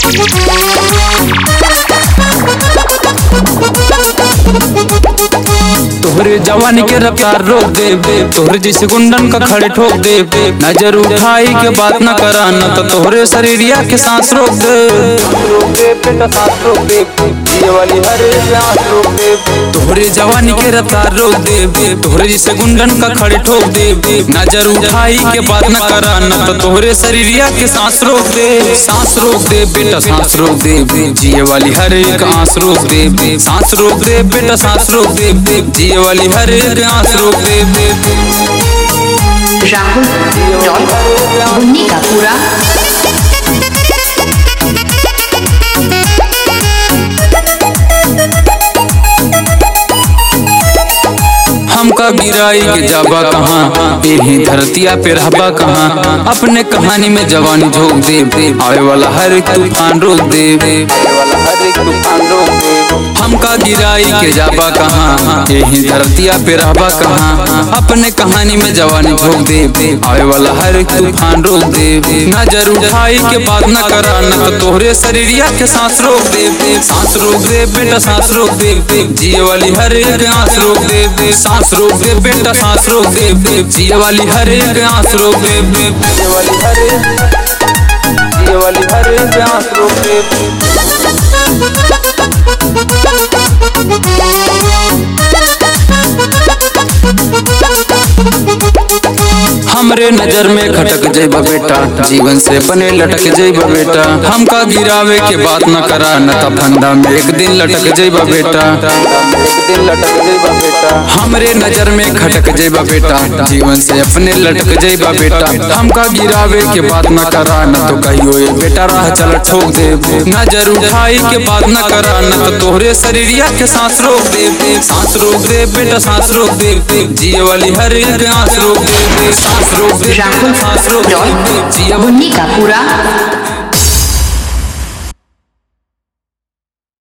तोहरे जवानी के रफ्तार रोक दे, तोहरे जैसे गुंडन का खड़े ठोक दे। नजर उठाई के बात न करा, न तो तोहरे शरीरिया के सांस रोक दे। बेटा सांस रोक दे, ये वाली हरे सांस रोक दे। तोहरे जवानी के रफ्तार रोक दे, तोहरे जैसे गुंडन का खड़े ठोक दे। नजर उठाई के बात न करा, न तो तोहरे शरीरिया के सांस रोक दे। सांस रोक दे बेटा सांस रोक दे, जिए वाली हर एक आंस रोक दे। सांस रोक दे बेटा सांस रोक दे, जिए वाली हर एक आंस रोक दे। राहुल बुन्नी का पूरा हमका गिराई के जाबा कहाँ, यही धरतिया पे रहबा कहाँ। अपने कहानी में जवानी झोंक दे, आवे वाला हर एक तूफान रोक दे। हमका गिराई के जाबा कहाँ, यही धरतिया पे रहबा कहाँ। अपने कहानी में जवानी झोंक दे, आवे वाला हर एक तूफान रोक दे। नजर उठाई के बात न करा, न तो तोहरे शरीरिया के सांस रोक दे। सांस रोक दे बेटा सांस रोक दे, जिए वाली हर एक आंस रोक दे। सांस रोक दे बेटा सांस रोक दे, जिए वाली हर एक आंस रोक दे। जिए वाली हर एक आंस रोक दे। हमरे नजर में खटक जाइबा बेटा, जीवन से बने लटक जाइबा बेटा। हमका गिरावे के बात न करा, न तो फंदा में एक दिन लटक जाइबा बेटा। हमरे नजर में खटक जाइबा बेटा, जीवन से अपने लटक जाइबा बेटा। हमका गिरावे के बात न करा, न तो कहियो ये बेटा राह चल ठोक दे। नजर उठाई के बात न करा, न तो तोहरे शरीरिया के सांस रोक दे। सांस रोक दे बेटा सांस रोक दे, जिए वाली हर एक आंस रोक दे। सांस रोक दे राहुल सांस रोक दे, जिए बुन्नी का पूरा